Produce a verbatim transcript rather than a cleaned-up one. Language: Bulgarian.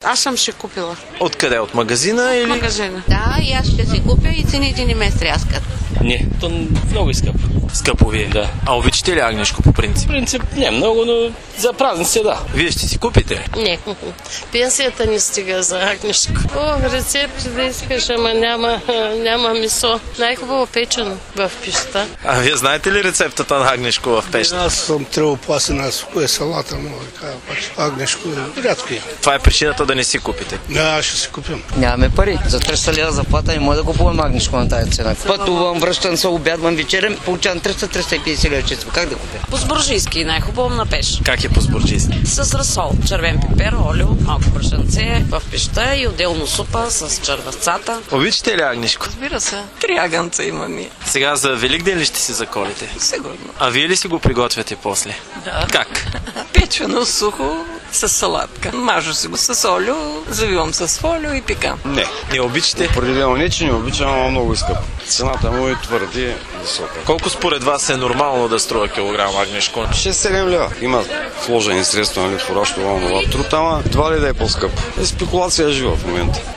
Аз съм ще купила. Откъде? От магазина или? Магазина. Да, и аз ще си купя и цените не ме стряскат. Не, то много е скъпо. Скъпо ви е? Да. А обичате ли агнешко по принцип? В принцип не много, но за празници да. Вие ще си купите? Не, пенсията не стига за агнешко. О, рецепт да искаш, ама няма, няма месо. Най-хубаво печено в пещта. А вие знаете ли рецептата на агнешко в пеща? Аз съм тревопасен, аз кое салата, мога да кажа, обаче агнешко е рядко е. Това е причината да не си купите. Да, аз ще си купим. Нямаме пари. За триста лева заплата не може да купувам агнешко на тази цена. Пътувам, връщам се, обядвам, вечерям, получавам триста до триста и петдесет лева чисто. Как да купя? По-сбуржийски, най-хубаво на пеш. Как е по-сбурджийски? С разсол, червен пипер, олио, малко прашенце в пеща и отделно супа с червецата. Обичате ли агнешко? Разбира се. Три агънца имам и. Сега за Великден ли ще си заколите? Сигурно. А вие ли си го приготвяте после? Да. Как? Печено, сухо, с салатка. Мажу си го с олио, завивам с фолио и пикам. Не. Не обичате? Определено не, че не обичам, ама много скъпо. Цената му е твърде висока. Колко според вас е нормално да струва килограм агнешко? шест-седем лева. Има вложени средства, нали, фураж, това, това труд, ама това ли да е по-скъпо? Е, спекулация е жива в момента.